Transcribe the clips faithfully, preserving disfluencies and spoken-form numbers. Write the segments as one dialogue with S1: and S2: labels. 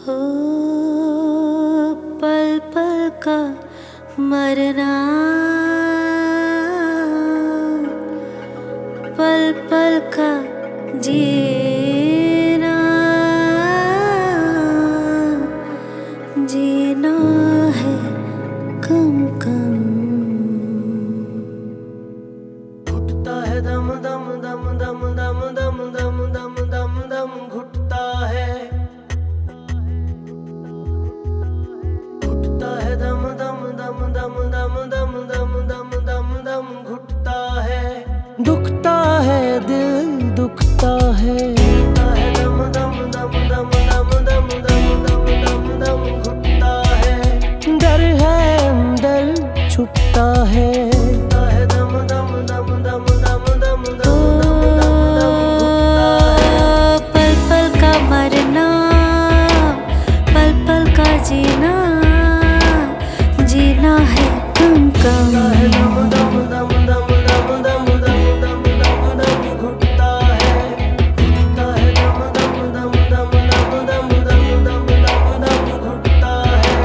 S1: हो पल पल का मरना, पल पल का जीना, जीना है कम कम।
S2: घुटता है दम दम दम दम दम दम दम दम दम दम घुटता है, घुटता है दम दम दम दम दम दम दम दम दम दम घुटता है। दुखता है दिल दुखता है, घुटता है दम दम दम दम दम दम दम दम दम दम घुटता है। डर है अंदर छुपता है, घुटता है दम दम दम दम दम दम दम दम दम घुटता है।
S1: पल पल का मरना, पल पल का जीना, जीना है कम कम।
S2: दम दम दम दम दम दम दम दम दम दम घुटता है, घुटता है दम दम दम दम दम दम दम दम दम दम घुटता है।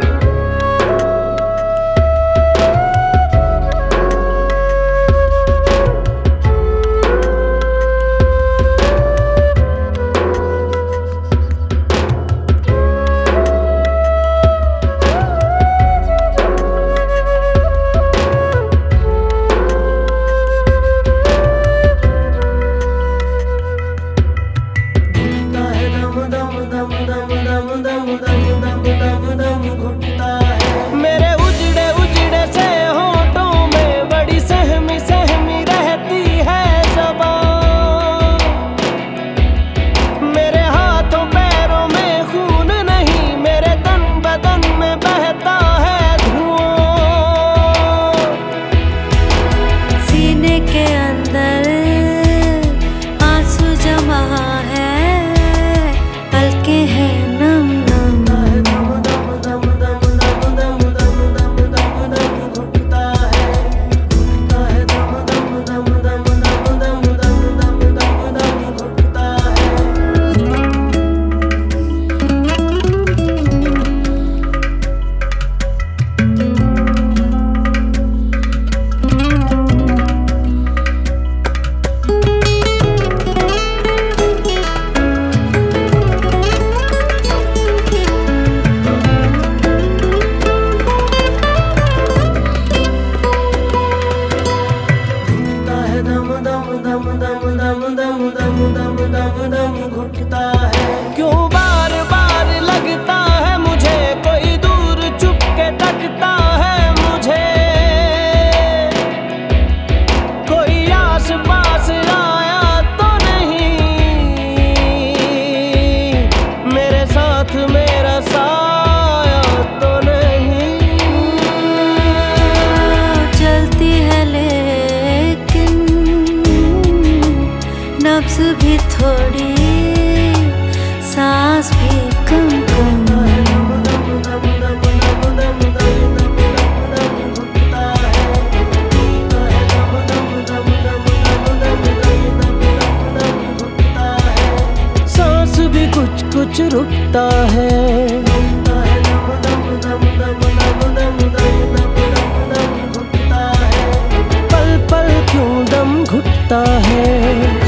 S2: मेरे उजड़े उजड़े से होठों में बड़ी सहमी सहमी रहती है ज़बान। मेरे हाथों पैरों में खून नहीं, मेरे तन बदन में बहता है धुआं।
S1: सीने के अंदर आंसू जमा है, पलके है नम नम।
S2: क्यों बार बार लगता है मुझे कोई दूर चुप के तकता है मुझे, कोई आस पास आया तो नहीं, मेरे साथ मेरा साया तो नहीं।
S1: चलती है लेकिन नब्ज भी थोड़ी, सांस भी कम कम।
S2: सांस भी कुछ कुछ रुकता है, पल पल क्यों दम घुटता है।